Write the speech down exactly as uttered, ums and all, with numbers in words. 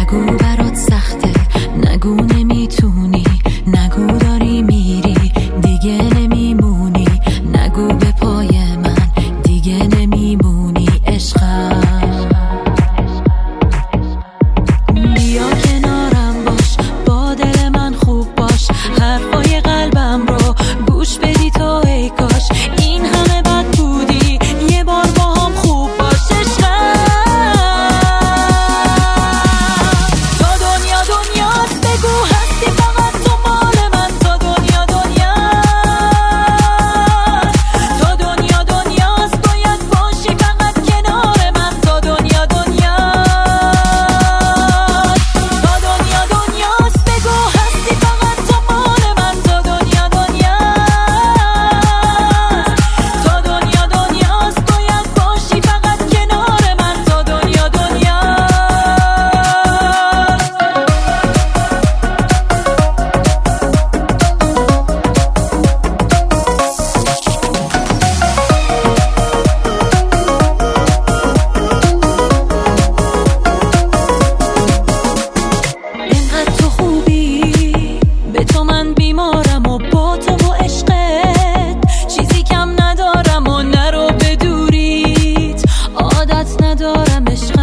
نگو برات سخته، نگو نمیتونی، نگو داری میری دیگه نمیمونی، نگو به پای من دیگه نمیمونی عشقم. بیا کنارم باش، با دل من خوب باش، حرفای قلبم رو گوش بدی تو ای کاش این همه بد بودی یه بار با هم خوب باش عشقم. تا دنیا دنیاست بگو هستی فقط تو مال من، تا دنیا دنیاست، تا دنیا دنیاست باید باشی فقط کنار من، تا دنیا دنیاست، تا دنیا دنیاست بگو هستی فقط تو مال من، تا دنیا دنیاست، تا دنیا دنیاست باید باشی فقط کنار من، تا دنیا دنیاست. اینقدر تو خوبی، به تو من بیمارم و با تو و عشقت چیزی کم ندارم و نرو به دوریت، عادت ندارم عشق